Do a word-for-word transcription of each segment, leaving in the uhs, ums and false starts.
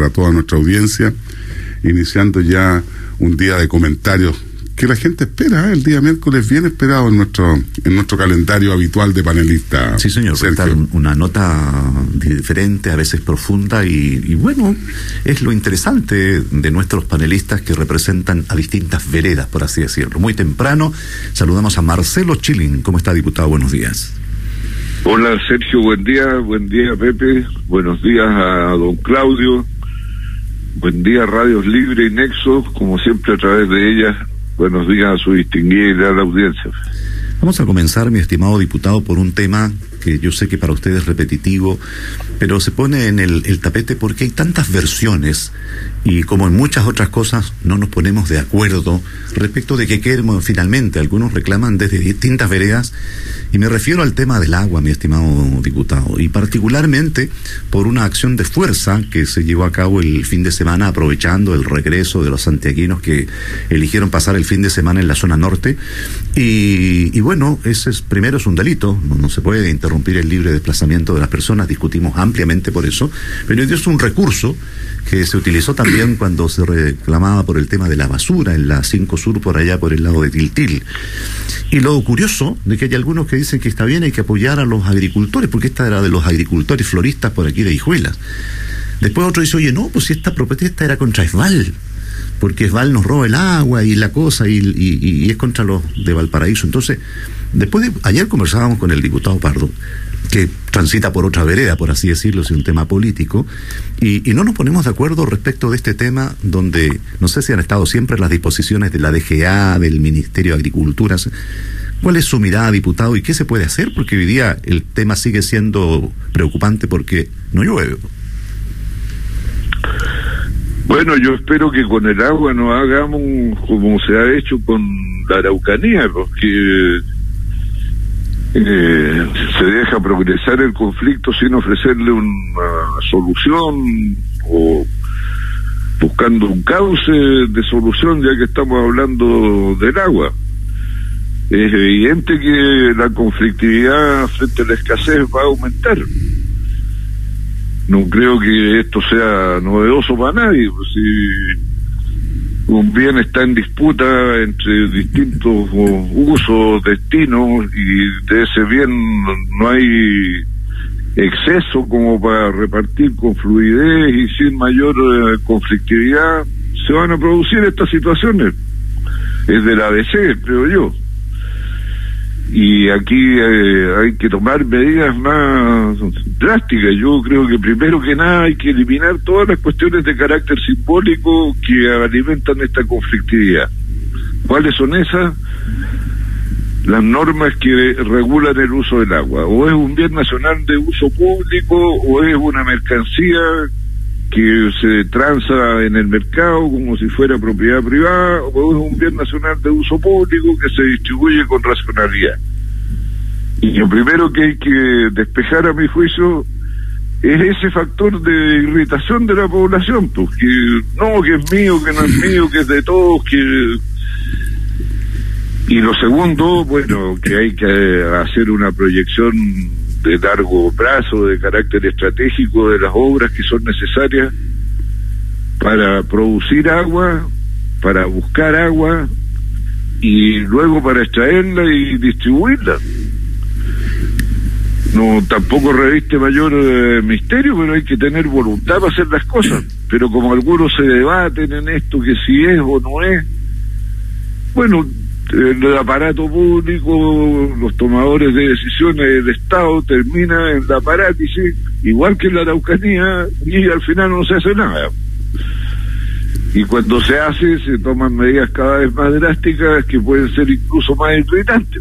para toda nuestra audiencia, iniciando ya un día de comentarios que la gente espera, ¿eh? El día miércoles bien esperado en nuestro en nuestro calendario habitual de panelistas. Sí, señor, prestar una nota diferente, a veces profunda, y, y bueno, es lo interesante de nuestros panelistas que representan a distintas veredas, por así decirlo. Muy temprano, saludamos a Marcelo Chilling. ¿Cómo está, diputado? Buenos días. Hola, Sergio, buen día. Buen día, Pepe. Buenos días a don Claudio. Buen día, Radios Libre y Nexo, como siempre a través de ellas. Buenos días a su distinguida y leal audiencia. Vamos a comenzar, mi estimado diputado, por un tema que yo sé que para usted es repetitivo, pero se pone en el, el tapete porque hay tantas versiones y, como en muchas otras cosas, no nos ponemos de acuerdo respecto de qué queremos finalmente. Algunos reclaman desde distintas veredas, y me refiero al tema del agua, mi estimado diputado, y particularmente por una acción de fuerza que se llevó a cabo el fin de semana, aprovechando el regreso de los santiaguinos que eligieron pasar el fin de semana en la zona norte. Y, y bueno, ese es, primero es un delito, no, no se puede interrumpir el libre desplazamiento de las personas, discutimos ampliamente por eso, pero es un recurso que se utilizó también cuando se reclamaba por el tema de la basura en la cinco Sur, por allá por el lado de Tiltil. Y lo curioso de que hay algunos que dicen que está bien, hay que apoyar a los agricultores, porque esta era de los agricultores floristas por aquí de Hijuelas. Después otro dice, oye, no, pues si esta protesta era contra Esval, porque Esval nos roba el agua y la cosa, y, y, y es contra los de Valparaíso. Entonces, después de, ayer conversábamos con el diputado Pardo, que transita por otra vereda, por así decirlo, es un tema político, y, y no nos ponemos de acuerdo respecto de este tema, donde no sé si han estado siempre las disposiciones de la D G A, del Ministerio de Agricultura. ¿Cuál es su mirada, diputado, y qué se puede hacer? Porque hoy día el tema sigue siendo preocupante porque no llueve. Bueno, yo espero que con el agua no hagamos como se ha hecho con la Araucanía, porque eh, se deja progresar el conflicto sin ofrecerle una solución o buscando un cauce de solución, ya que estamos hablando del agua. Es evidente que la conflictividad frente a la escasez va a aumentar. No creo que esto sea novedoso para nadie. Pues si un bien está en disputa entre distintos usos, destinos, y de ese bien no hay exceso como para repartir con fluidez y sin mayor eh, conflictividad, se van a producir estas situaciones. Es del A B C, creo yo. Y aquí eh, hay que tomar medidas más drásticas. Yo creo que primero que nada hay que eliminar todas las cuestiones de carácter simbólico que alimentan esta conflictividad. ¿Cuáles son esas? Las normas que regulan el uso del agua. O es un bien nacional de uso público, o es una mercancía que se transa en el mercado como si fuera propiedad privada, o es un bien nacional de uso público que se distribuye con racionalidad. Y lo primero que hay que despejar, a mi juicio, es ese factor de irritación de la población, pues, que no, que es mío, que no es mío, que es de todos, que... Y lo segundo, bueno, que hay que hacer una proyección de largo plazo, de carácter estratégico, de las obras que son necesarias para producir agua, para buscar agua y luego para extraerla y distribuirla. No, tampoco reviste mayor eh, misterio, pero hay que tener voluntad para hacer las cosas. Pero como algunos se debaten en esto, que si es o no es, bueno, el aparato público, los tomadores de decisiones del Estado terminan en la parálisis, igual que en la Araucanía, y al final no se hace nada. Y cuando se hace, se toman medidas cada vez más drásticas que pueden ser incluso más irritantes.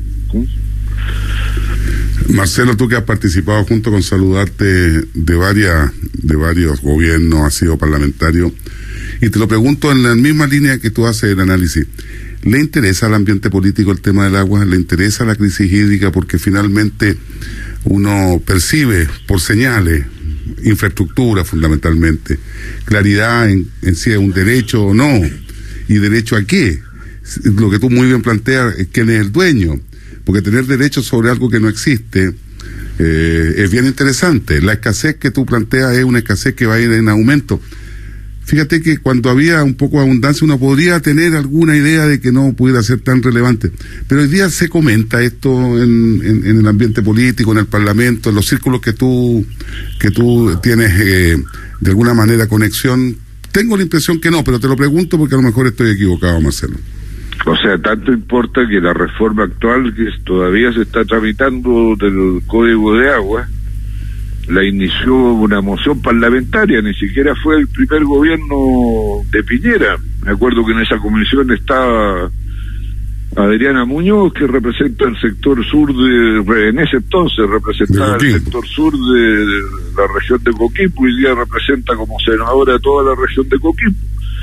Marcelo, tú que has participado, junto con saludarte, de varias de varios gobiernos, has sido parlamentario, y te lo pregunto en la misma línea que tú haces el análisis. ¿Le interesa al ambiente político el tema del agua? ¿Le interesa la crisis hídrica? Porque finalmente uno percibe por señales, infraestructura fundamentalmente, claridad en, en si es un derecho o no, y derecho a qué. Lo que tú muy bien planteas es quién es el dueño, porque tener derechos sobre algo que no existe eh, es bien interesante. La escasez que tú planteas es una escasez que va a ir en aumento. fíjate que cuando había un poco de abundancia uno podría tener alguna idea de que no pudiera ser tan relevante, pero hoy día se comenta esto en, en, en el ambiente político, en el Parlamento, en los círculos que tú que tú tienes eh, de alguna manera conexión. Tengo la impresión que no, pero te lo pregunto porque a lo mejor estoy equivocado, Marcelo. O sea, tanto importa que la reforma actual que todavía se está tramitando del Código de Agua la inició una moción parlamentaria, ni siquiera fue el primer gobierno de Piñera. Me acuerdo que en esa comisión estaba Adriana Muñoz, que representa el sector sur de, en ese entonces representaba el sector sur de la región de Coquimbo, y hoy día representa como senadora toda la región de Coquimbo.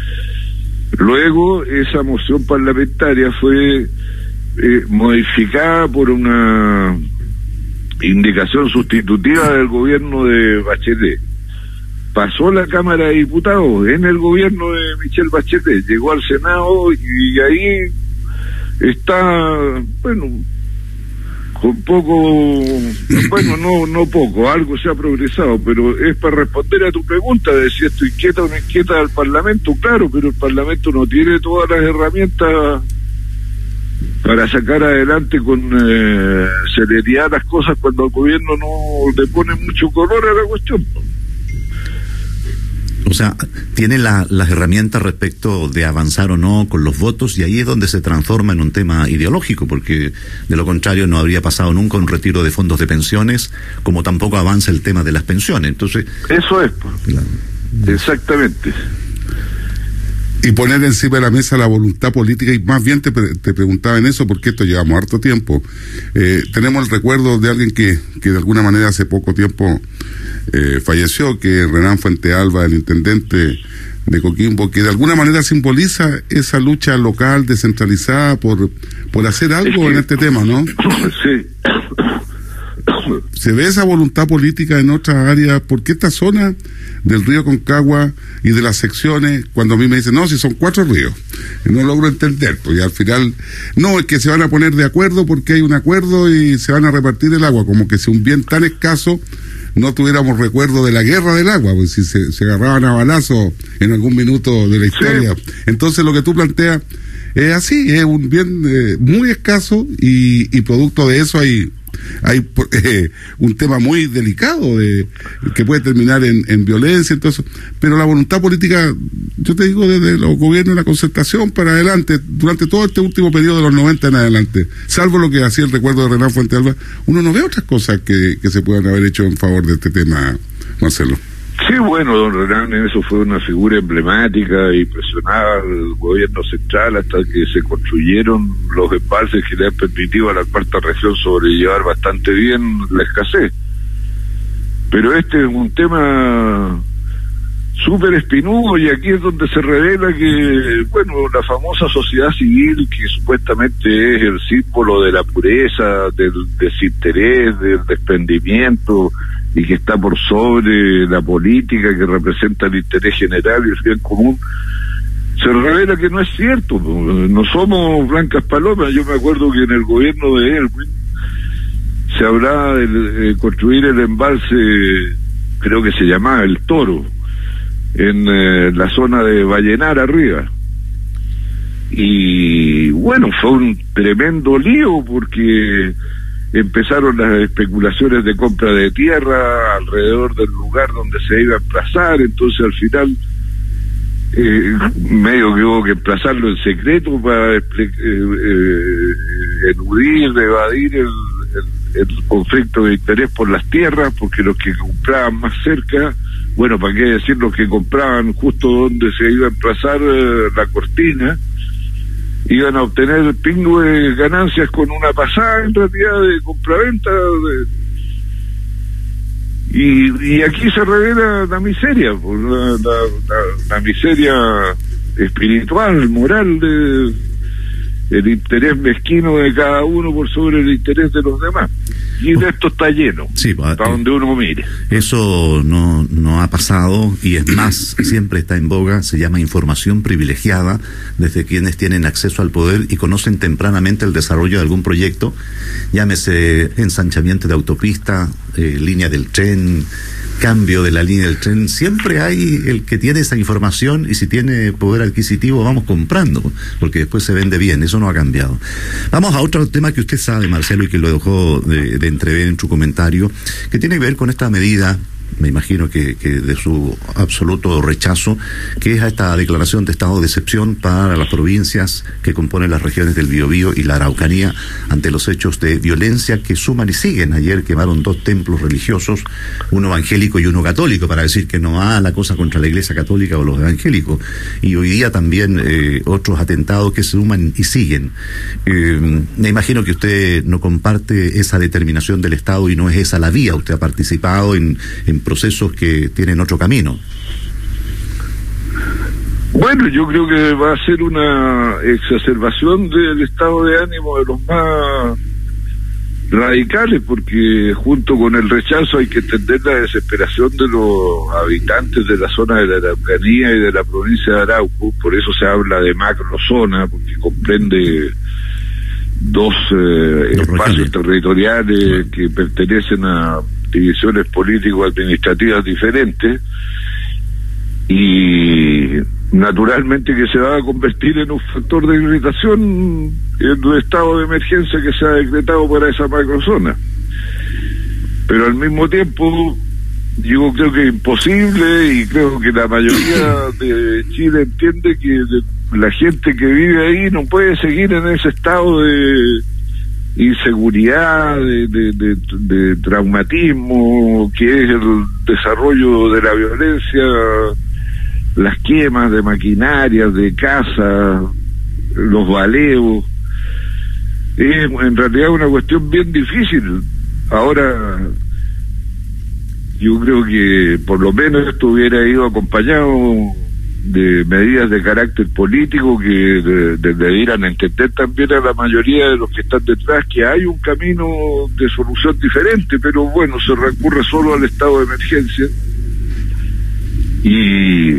Luego esa moción parlamentaria fue eh, modificada por una indicación sustitutiva del gobierno de Bachelet. Pasó la Cámara de Diputados en el gobierno de Michelle Bachelet, llegó al Senado y ahí está, bueno, con poco, bueno, no no poco, algo se ha progresado, pero es para responder a tu pregunta de si esto inquieta o no inquieta al Parlamento, claro, pero el Parlamento no tiene todas las herramientas para sacar adelante con eh, celeridad las cosas cuando el gobierno no le pone mucho color a la cuestión. O sea, tiene la, las herramientas respecto de avanzar o no con los votos, y ahí es donde se transforma en un tema ideológico, porque de lo contrario no habría pasado nunca un retiro de fondos de pensiones, como tampoco avanza el tema de las pensiones. Entonces, eso es, claro. Exactamente. Y poner encima de la mesa la voluntad política, y más bien te, te preguntaba en eso, porque esto llevamos harto tiempo. Eh, tenemos el recuerdo de alguien que, que de alguna manera hace poco tiempo eh, falleció, que es Renán Fuentealba, el intendente de Coquimbo, que de alguna manera simboliza esa lucha local, descentralizada, por, por hacer algo es que, en este tema, ¿no? Sí. ¿Se ve esa voluntad política en otras áreas? Porque esta zona del río Concagua y de las secciones, cuando a mí me dicen, no, si son cuatro ríos, no logro entender, pues, y al final, no, es que se van a poner de acuerdo porque hay un acuerdo y se van a repartir el agua, como que si un bien tan escaso no tuviéramos recuerdo de la guerra del agua, pues si se, se agarraban a balazos en algún minuto de la historia. Sí. Entonces lo que tú planteas es así, es un bien eh, muy escaso, y, y producto de eso hay hay eh, un tema muy delicado de que puede terminar en, en violencia, entonces, pero la voluntad política, yo te digo, desde los gobiernos de la concertación para adelante, durante todo este último periodo de los noventa en adelante, salvo lo que hacía el recuerdo de Renán Fuentealba, uno no ve otras cosas que, que se puedan haber hecho en favor de este tema, Marcelo. Sí, bueno, don Renán en eso fue una figura emblemática y presionaba al gobierno central hasta que se construyeron los embalses que le han permitido a la cuarta región sobrellevar bastante bien la escasez. Pero este es un tema súper espinudo, y aquí es donde se revela que, bueno, la famosa sociedad civil, que supuestamente es el símbolo de la pureza, del desinterés, del desprendimiento, y que está por sobre la política, que representa el interés general y el bien común, se revela que no es cierto. No somos blancas palomas. Yo me acuerdo que en el gobierno de Elwin se hablaba de, de construir el embalse, creo que se llamaba El Toro, en eh, la zona de Vallenar arriba. Y bueno, fue un tremendo lío porque empezaron las especulaciones de compra de tierra alrededor del lugar donde se iba a emplazar, entonces al final eh, medio que hubo que emplazarlo en secreto para eh, eh, eludir, evadir el, el, el conflicto de interés por las tierras, porque los que compraban más cerca, bueno, para qué decir los que compraban justo donde se iba a emplazar eh, la cortina, iban a obtener pingües ganancias con una pasada en realidad de compraventa de... y, y aquí se revela la miseria, pues, la, la, la, la miseria espiritual, moral, de el interés mezquino de cada uno por sobre el interés de los demás. Y de esto está lleno, sí, para eh, donde uno mire. Eso no, no ha pasado, y es más, siempre está en boga, se llama información privilegiada, desde quienes tienen acceso al poder y conocen tempranamente el desarrollo de algún proyecto, llámese ensanchamiento de autopista, eh, línea del tren, cambio de la línea del tren, siempre hay el que tiene esa información y si tiene poder adquisitivo vamos comprando, porque después se vende bien, eso no ha cambiado. Vamos a otro tema que usted sabe, Marcelo, y que lo dejó de, de entrever en su comentario, que tiene que ver con esta medida, me imagino que, que de su absoluto rechazo, que es a esta declaración de estado de excepción para las provincias que componen las regiones del Biobío y la Araucanía ante los hechos de violencia que suman y siguen. Ayer quemaron dos templos religiosos, uno evangélico y uno católico, para decir que no va la cosa contra la Iglesia Católica o los evangélicos, y hoy día también eh, otros atentados que se suman y siguen. Eh, me imagino que usted no comparte esa determinación del Estado y no es esa la vía. Usted ha participado en, en procesos que tienen otro camino. Bueno, yo creo que va a ser una exacerbación del estado de ánimo de los más radicales, porque junto con el rechazo hay que entender la desesperación de los habitantes de la zona de la Araucanía y de la provincia de Arauco. Por eso se habla de macrozona, porque comprende dos eh, espacios territoriales que pertenecen a divisiones político-administrativas diferentes, y naturalmente que se va a convertir en un factor de irritación en el estado de emergencia que se ha decretado para esa macrozona. Pero al mismo tiempo yo creo que es imposible, y creo que la mayoría de Chile entiende que la gente que vive ahí no puede seguir en ese estado de inseguridad, de, de, de, de traumatismo, que es el desarrollo de la violencia, las quemas de maquinarias, de casas, los baleos. Es en realidad una cuestión bien difícil. Ahora, yo creo que por lo menos esto hubiera ido acompañado de medidas de carácter político que de, de, debieran entender también a la mayoría de los que están detrás que hay un camino de solución diferente, pero bueno, se recurre solo al estado de emergencia y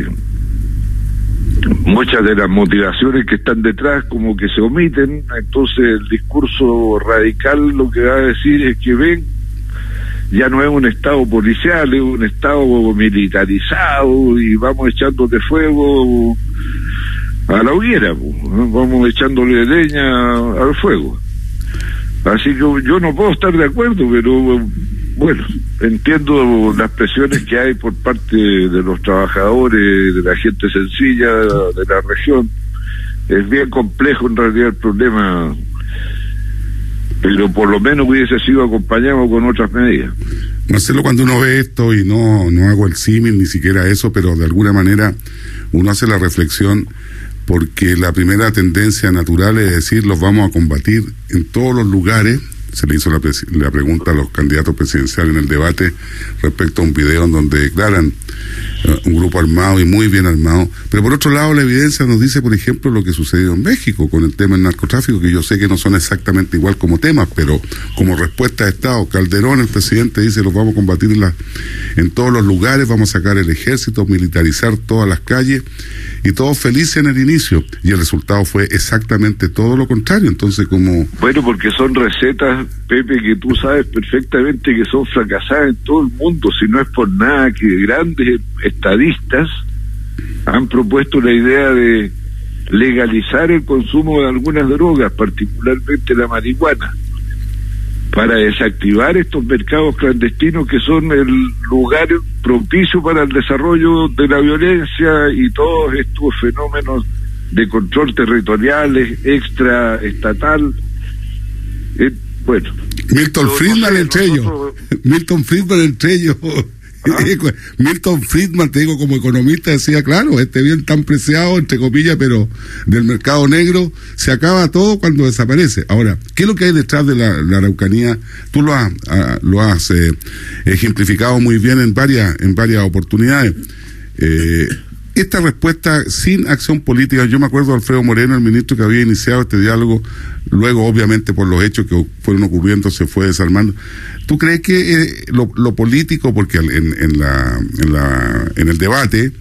muchas de las motivaciones que están detrás como que se omiten. Entonces el discurso radical lo que va a decir es que ven, ya no es un estado policial, es un estado militarizado y vamos echándole fuego a la hoguera, ¿no? Vamos echándole leña al fuego. Así que yo no puedo estar de acuerdo, pero bueno, entiendo las presiones que hay por parte de los trabajadores, de la gente sencilla de la región. Es bien complejo en realidad el problema, pero por lo menos hubiese sido acompañado con otras medidas. Marcelo, cuando uno ve esto, y no, no hago el símil ni siquiera eso, pero de alguna manera uno hace la reflexión, porque la primera tendencia natural es decir, los vamos a combatir en todos los lugares. Se le hizo la, la pregunta a los candidatos presidenciales en el debate respecto a un video en donde declaran uh, un grupo armado y muy bien armado, pero por otro lado la evidencia nos dice, por ejemplo, lo que sucedió en México con el tema del narcotráfico, que yo sé que no son exactamente igual como temas, pero como respuesta de Estado, Calderón, el presidente, dice los vamos a combatir en, la, en todos los lugares, vamos a sacar el ejército, militarizar todas las calles, y todos felices en el inicio, y el resultado fue exactamente todo lo contrario. Entonces, como... Bueno, porque son recetas, Pepe, que tú sabes perfectamente que son fracasadas en todo el mundo, si no es por nada que grandes estadistas han propuesto la idea de legalizar el consumo de algunas drogas, particularmente la marihuana, para desactivar estos mercados clandestinos que son el lugar propicio para el desarrollo de la violencia y todos estos fenómenos de control territoriales, extraestatal. Eh, bueno. Milton Friedman, no sé, entre ellos. Nosotros... Milton Friedman, entre ellos. ¿Ah? Milton Friedman, te digo, como economista, decía, claro, este bien tan preciado, entre comillas, pero del mercado negro, se acaba todo cuando desaparece. Ahora, ¿qué es lo que hay detrás de la, la Araucanía? Tú lo has, uh, lo has eh, ejemplificado muy bien en varias, en varias oportunidades. Eh, esta respuesta sin acción política, yo me acuerdo de Alfredo Moreno, el ministro que había iniciado este diálogo, luego obviamente por los hechos que fueron ocurriendo se fue desarmando. ¿Tú crees que eh, lo, lo político, porque en, en, la, en, la, en el debate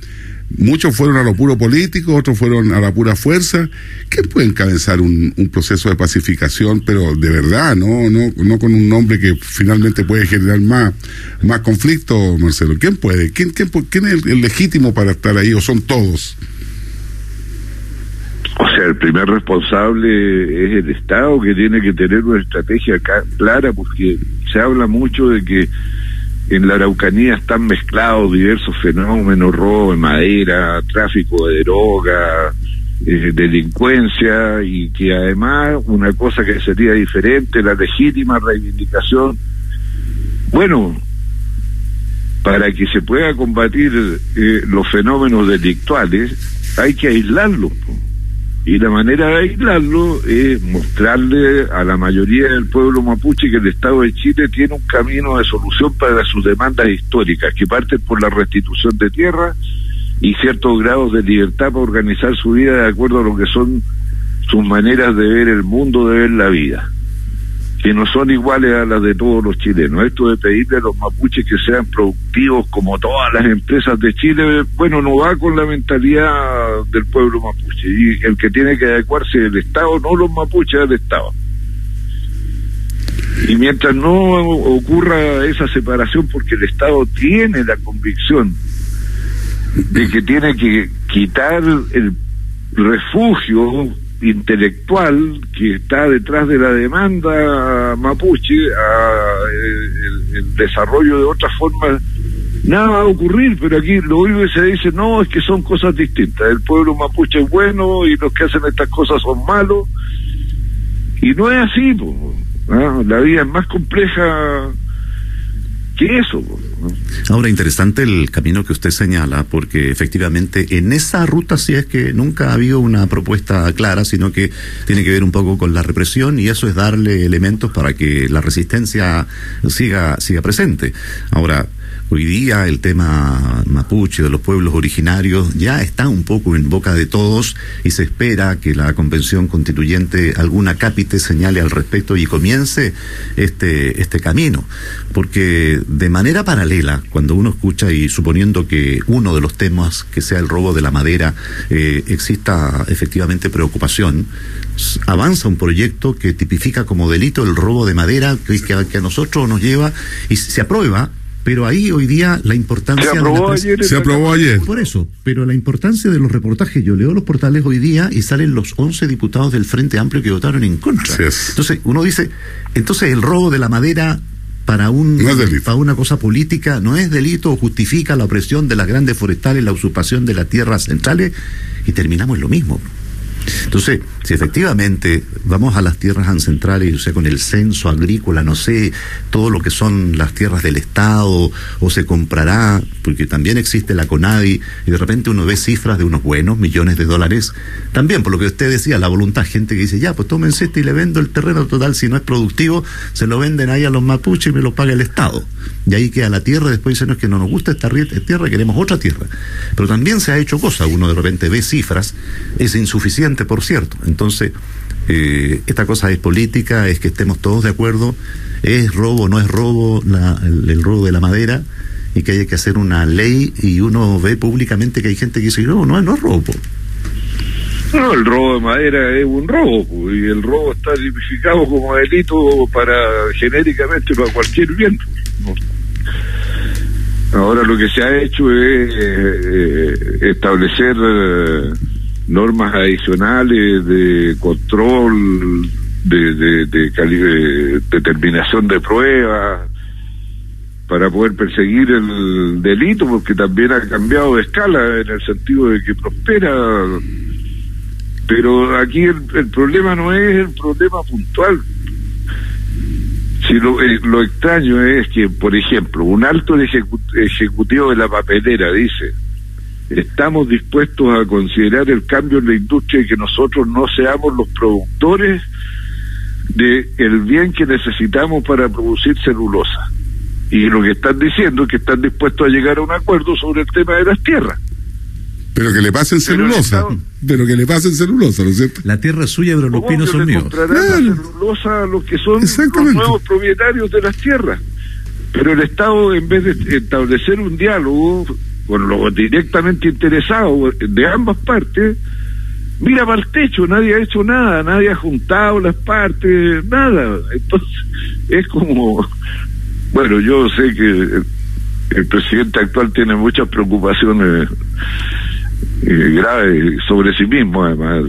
Muchos fueron a lo puro político, otros fueron a la pura fuerza. ¿Quién puede encabezar un, un proceso de pacificación, pero de verdad, no, no, no con un nombre que finalmente puede generar más, más conflicto, Marcelo? ¿Quién puede? ¿Quién, quién, quién es el, el legítimo para estar ahí, o son todos? O sea, el primer responsable es el Estado, que tiene que tener una estrategia clara, porque se habla mucho de que en la Araucanía están mezclados diversos fenómenos: robo de madera, tráfico de droga, eh, delincuencia, y que además una cosa que sería diferente, la legítima reivindicación. Bueno, para que se pueda combatir eh, los fenómenos delictuales hay que aislarlos, po. Y la manera de aislarlo es mostrarle a la mayoría del pueblo mapuche que el Estado de Chile tiene un camino de solución para sus demandas históricas, que parten por la restitución de tierra y ciertos grados de libertad para organizar su vida de acuerdo a lo que son sus maneras de ver el mundo, de ver la vida, que no son iguales a las de todos los chilenos. Esto de pedirle a los mapuches que sean productivos como todas las empresas de Chile, bueno, no va con la mentalidad del pueblo mapuche, y el que tiene que adecuarse es el Estado, no los mapuches, del Estado. Y mientras no ocurra esa separación, porque el Estado tiene la convicción de que tiene que quitar el refugio intelectual que está detrás de la demanda mapuche, a el, el desarrollo de otras formas, nada va a ocurrir. Pero aquí lo único que se dice, no, es que son cosas distintas, el pueblo mapuche es bueno y los que hacen estas cosas son malos, y no es así, po, ¿no? La vida es más compleja que eso, ¿no? Ahora, interesante el camino que usted señala, porque efectivamente en esa ruta sí es que nunca ha habido una propuesta clara, sino que tiene que ver un poco con la represión, y eso es darle elementos para que la resistencia siga siga presente. Ahora, hoy día el tema mapuche, de los pueblos originarios, ya está un poco en boca de todos, y se espera que la Convención Constituyente alguna cápite señale al respecto y comience este este camino, porque de manera paralela, cuando uno escucha, y suponiendo que uno de los temas que sea el robo de la madera, eh, exista efectivamente preocupación, avanza un proyecto que tipifica como delito el robo de madera, que, que, que a nosotros nos lleva y se aprueba. Pero ahí hoy día la importancia... Se aprobó, de la ayer, se aprobó ayer. Por eso, pero la importancia de los reportajes, yo leo los portales hoy día y salen los once diputados del Frente Amplio que votaron en contra. Así es. Entonces, uno dice, entonces el robo de la madera para un no es para una cosa política no es delito, o justifica la opresión de las grandes forestales, la usurpación de las tierras centrales, y terminamos en lo mismo. Entonces, si efectivamente vamos a las tierras ancestrales, o sea, con el censo agrícola, no sé, todo lo que son las tierras del Estado, o se comprará, porque también existe la CONADI, y de repente uno ve cifras de unos buenos millones de dólares, también por lo que usted decía, la voluntad, gente que dice, ya, pues tómense este y le vendo el terreno, total, si no es productivo, se lo venden ahí a los mapuches y me lo paga el Estado. Y ahí queda la tierra, después dicen, no, es que no nos gusta esta tierra, queremos otra tierra. Pero también se ha hecho cosa, uno de repente ve cifras, es insuficiente, por cierto. Entonces, eh, esta cosa es política, es que estemos todos de acuerdo, es robo o no es robo la, el, el robo de la madera, y que haya que hacer una ley, y uno ve públicamente que hay gente que dice, no, no, no es robo. No, el robo de madera es un robo, y el robo está tipificado como delito para genéricamente para cualquier bien, ¿no? Ahora lo que se ha hecho es eh, establecer eh, normas adicionales de control, de, de, de, cali de determinación de pruebas, para poder perseguir el delito, porque también ha cambiado de escala en el sentido de que prospera. Pero aquí el, el problema no es el problema puntual. Si lo, eh, lo extraño es que, por ejemplo, un alto ejecu ejecutivo de la papelera dice: estamos dispuestos a considerar el cambio en la industria y que nosotros no seamos los productores de el bien que necesitamos para producir celulosa. Y lo que están diciendo es que están dispuestos a llegar a un acuerdo sobre el tema de las tierras. Pero que le pasen celulosa, pero, pero que le pasen celulosa, ¿no es cierto? La tierra es suya, pero los pinos son míos. Claro. La celulosa a los que son los nuevos propietarios de las tierras. Pero el Estado, en vez de establecer un diálogo, con los directamente interesados de ambas partes, mira para el techo, nadie ha hecho nada, nadie ha juntado las partes, nada. Entonces, es como, bueno, yo sé que el, el presidente actual tiene muchas preocupaciones eh, graves sobre sí mismo, además.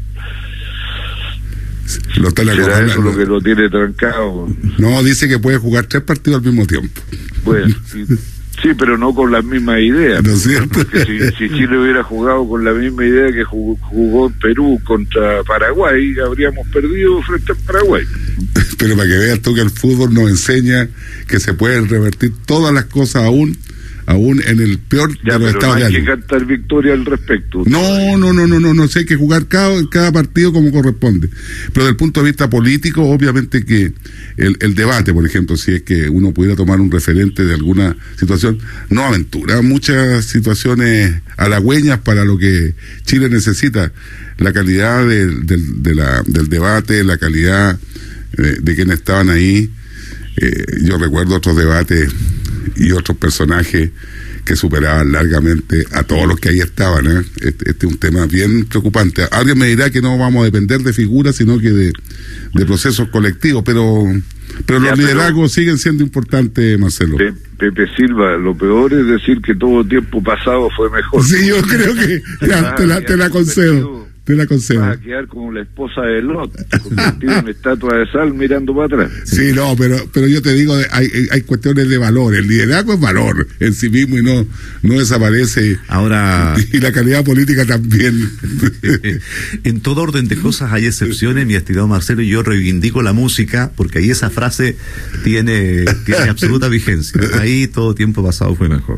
Lo ¿Será eso lo que lo tiene trancado? No, dice que puede jugar tres partidos al mismo tiempo. Bueno, sí, sí, pero no con las mismas ideas. ¿No es cierto? Porque si, si Chile hubiera jugado con la misma idea que jugó, jugó Perú contra Paraguay, habríamos perdido frente a Paraguay. Pero para que veas tú que el fútbol nos enseña que se pueden revertir todas las cosas aún aún en el peor ya, de los estados de ánimo. No hay ánimo. que cantar victoria al respecto. No, no, no, no, no, no, sé, hay que jugar cada, cada partido como corresponde. Pero desde el punto de vista político, obviamente que el, el debate, por ejemplo, si es que uno pudiera tomar un referente de alguna situación, no aventura muchas situaciones halagüeñas para lo que Chile necesita. La calidad del, del, de la, del debate, la calidad de, de quienes estaban ahí. Eh, yo recuerdo otros debates y otros personajes que superaban largamente a todos los que ahí estaban, ¿eh? Este, este es un tema bien preocupante. Alguien me dirá que no vamos a depender de figuras, sino que de, de procesos colectivos, pero pero ya, los liderazgos pero, siguen siendo importantes, Marcelo. Pe, Pepe Silva, lo peor es decir que todo tiempo pasado fue mejor. Sí, yo creo que ya, te, la, te la concedo. Te la concedo. Vas a quedar como la esposa de Lot, convertida en estatua de sal mirando para atrás. Sí, no, pero pero yo te digo, hay hay cuestiones de valor. El liderazgo es valor en sí mismo y no no desaparece. Ahora. Y la calidad política también. En todo orden de cosas hay excepciones, mi estimado Marcelo, y yo reivindico la música, porque ahí esa frase tiene, tiene absoluta vigencia. Ahí todo tiempo pasado fue mejor.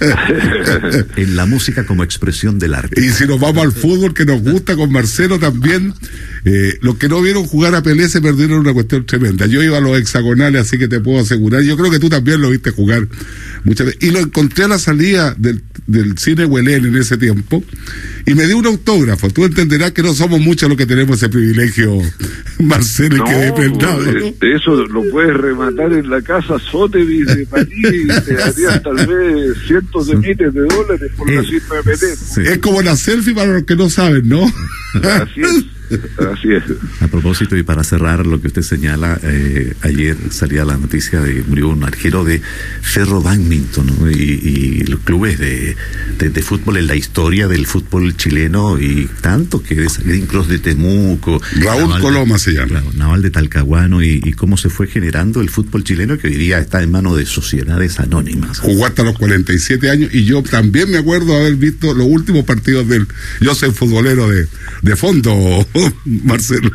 En la música como expresión del arte. Y si nos vamos al fútbol, que nos gusta, con Marcelo también, eh, los que no vieron jugar a Pelé se perdieron una cuestión tremenda. Yo iba a los hexagonales, así que te puedo asegurar, yo creo que tú también lo viste jugar muchas veces, y lo encontré a la salida del, del cine Huelén en ese tiempo, y me dio un autógrafo. Tú entenderás que no somos muchos los que tenemos ese privilegio, Marcelo, no, y que dependado, ¿no? De eso lo puedes rematar en la casa Sotheby's de París, y te darían tal vez cientos de miles de dólares por la firma de Pelé. Sí. Es como la selfie para los que no saben, ¿no? Así es. Así es. A propósito, y para cerrar lo que usted señala, eh, ayer salía la noticia de que murió un arquero de Ferro Badminton, ¿no? y, y los clubes de, de, de fútbol en la historia del fútbol chileno, y tanto que es Green Cross de Temuco, Raúl Naval Coloma de, se llama, claro, Naval de Talcahuano, y, y cómo se fue generando el fútbol chileno, que hoy día está en manos de sociedades anónimas. Jugó hasta los cuarenta y siete años, y yo también me acuerdo haber visto los últimos partidos del... Yo soy futbolero de, de fondo, Marcelo.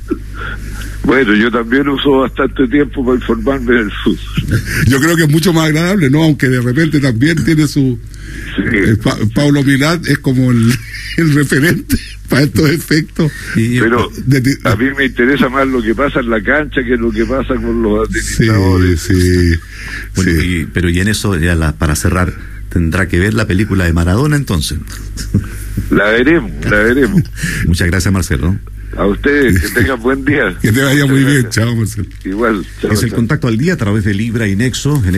Bueno, yo también uso bastante tiempo para informarme del fútbol. Yo creo que es mucho más agradable, ¿no? Aunque de repente también tiene su... Sí. Eh, pa Pablo Milán es como el, el referente para estos efectos. Pero de, de, a mí me interesa más lo que pasa en la cancha que lo que pasa con los administradores. Sí, sí. Bueno, sí. Y, pero y en eso, ya la, para cerrar, tendrá que ver la película de Maradona entonces. La veremos, la veremos. Muchas gracias, Marcelo. A ustedes, que tengan buen día. Que te vaya muy bien, chao, Marcelo. Igual. Chao, es el chao. Contacto al Día a través de Libra y Nexo. En